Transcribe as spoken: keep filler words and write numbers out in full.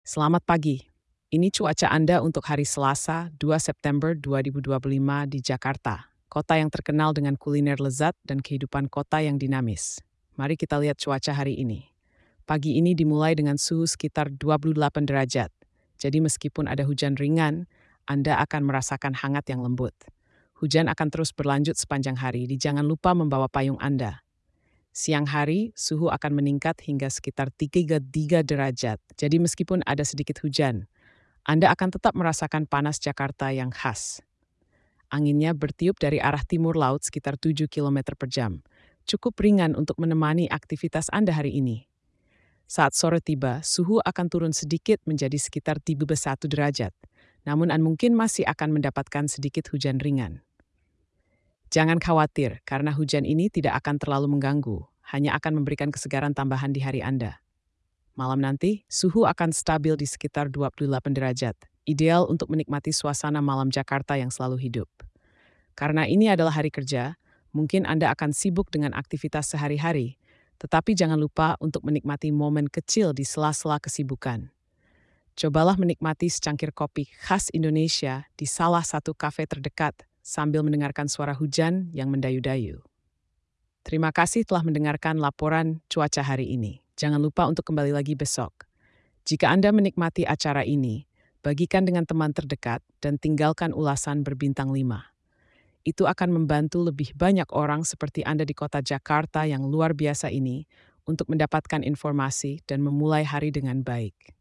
Selamat pagi. Ini cuaca Anda untuk hari Selasa, dua September dua ribu dua puluh lima di Jakarta, kota yang terkenal dengan kuliner lezat dan kehidupan kota yang dinamis. Mari kita lihat cuaca hari ini. Pagi ini dimulai dengan suhu sekitar dua puluh delapan derajat. Jadi meskipun ada hujan ringan, Anda akan merasakan hangat yang lembut. Hujan akan terus berlanjut sepanjang hari, jadi jangan lupa membawa payung Anda. Siang hari, suhu akan meningkat hingga sekitar tiga puluh tiga derajat. Jadi meskipun ada sedikit hujan, Anda akan tetap merasakan panas Jakarta yang khas. Anginnya bertiup dari arah timur laut sekitar tujuh kilometer per jam. Cukup ringan untuk menemani aktivitas Anda hari ini. Saat sore tiba, suhu akan turun sedikit menjadi sekitar tiga puluh satu derajat. Namun Anda mungkin masih akan mendapatkan sedikit hujan ringan. Jangan khawatir, karena hujan ini tidak akan terlalu mengganggu, hanya akan memberikan kesegaran tambahan di hari Anda. Malam nanti, suhu akan stabil di sekitar dua puluh delapan derajat, ideal untuk menikmati suasana malam Jakarta yang selalu hidup. Karena ini adalah hari kerja, mungkin Anda akan sibuk dengan aktivitas sehari-hari, tetapi jangan lupa untuk menikmati momen kecil di sela-sela kesibukan. Cobalah menikmati secangkir kopi khas Indonesia di salah satu kafe terdekat sambil mendengarkan suara hujan yang mendayu-dayu. Terima kasih telah mendengarkan laporan cuaca hari ini. Jangan lupa untuk kembali lagi besok. Jika Anda menikmati acara ini, bagikan dengan teman terdekat dan tinggalkan ulasan berbintang lima. Itu akan membantu lebih banyak orang seperti Anda di kota Jakarta yang luar biasa ini untuk mendapatkan informasi dan memulai hari dengan baik.